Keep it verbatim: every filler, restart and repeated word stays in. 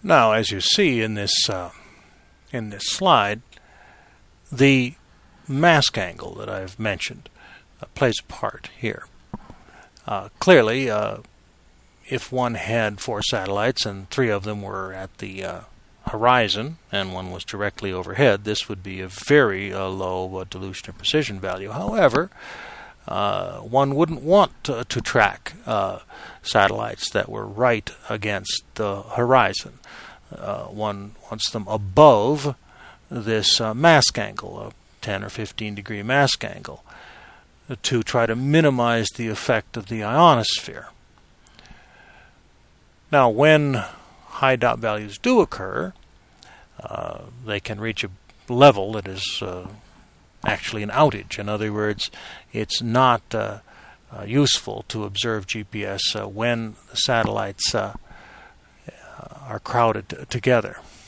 Now, as you see in this uh, in this slide, the mask angle that I've mentioned uh, plays a part here. Uh, clearly, uh, if one had four satellites and three of them were at the uh, horizon and one was directly overhead, this would be a very uh, low uh, dilution or precision value. However, uh, one wouldn't want to, to track uh, satellites that were right against the horizon. Uh, one wants them above this uh, mask angle, a ten or fifteen degree mask angle, to try to minimize the effect of the ionosphere. Now, when high dot values do occur, uh, they can reach a level that is uh, actually an outage. In other words, it's not uh, uh, useful to observe G P S uh, when the satellites uh, are crowded t- together.